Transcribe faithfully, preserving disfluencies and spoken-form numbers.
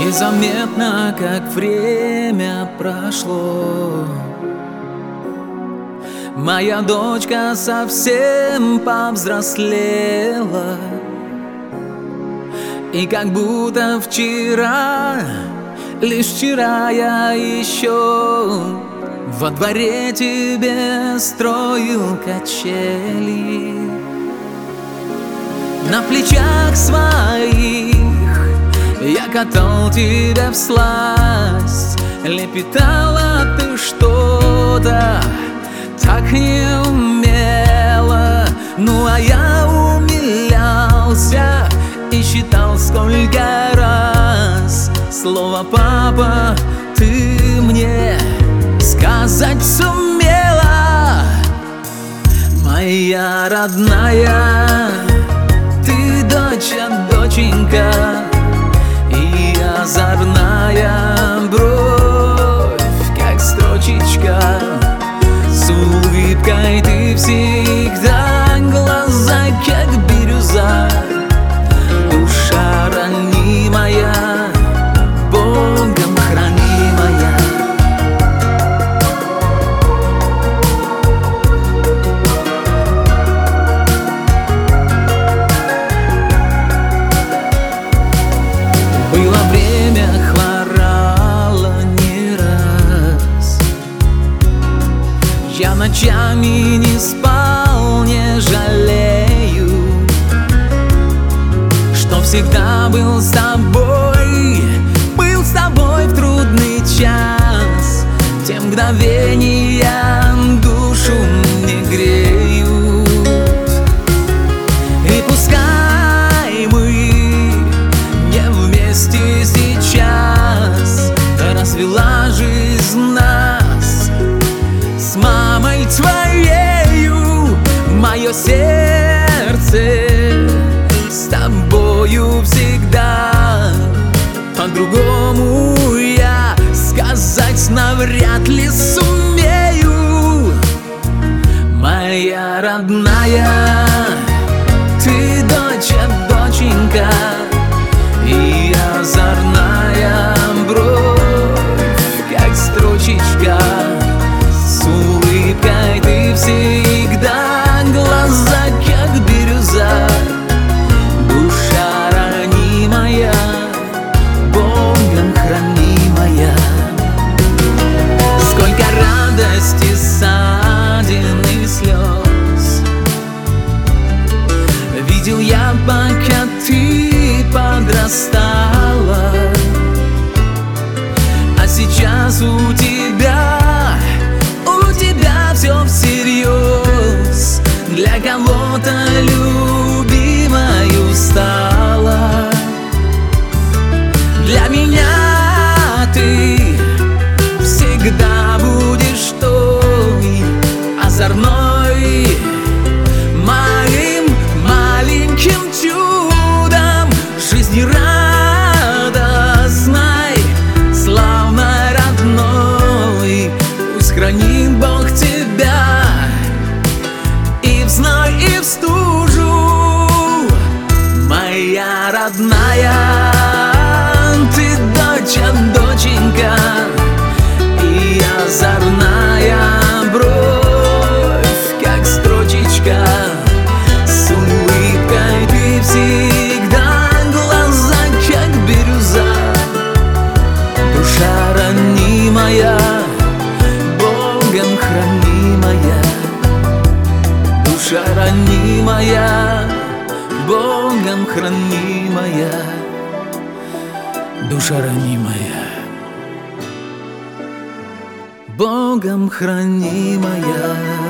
Незаметно, как время прошло, моя дочка совсем повзрослела. И как будто вчера, лишь вчера я еще во дворе тебе строил качели. На плечах своих я катал тебя всласть, лепетала ты что-то так неумело. Ну а я умилялся и считал, сколько раз слово «папа» ты мне сказать сумела. Моя родная, ты дочь, доченька, и озорная бровь, как строчечка. С улыбкой ты всегда, глаза, как бирюза. Душа ранимая, Богом хранимая. Было время, хворала не раз, я ночами не спал, не жалею, что всегда был с тобой, был с тобой в трудный час. Те мгновения душу не греют. И пускай мы не вместе сейчас, развела жизнь нас с мамой твоею. Мое сердце с тобою всегда, по-другому я сказать навряд ли сумею. Моя родная, ты дочь, доченька, и озорная бровь, как строчечка. С улыбкой ты всегда, глаза, как бирюза. Душа ранимая, Богом хранимая. Сколько радости, ссадин и слез видел я, пока ты подрастала. А сейчас у тебя, у тебя все всерьез. Для кого-то любимою стала. Для меня ты всегда будешь той озорной, моим маленьким чудом жизни радостной, славной, родной. Пусть хранит Бог тебя и в зной, и в стужу. Моя родная, ты дочь, доченька, и озорная бровь, как строчечка. С улыбкой ты всегда, глаза, как бирюза. Душа ранимая, Богом хранимая. Душа ранимая, Богом хранимая. Душа ранимая, Богом хранимая.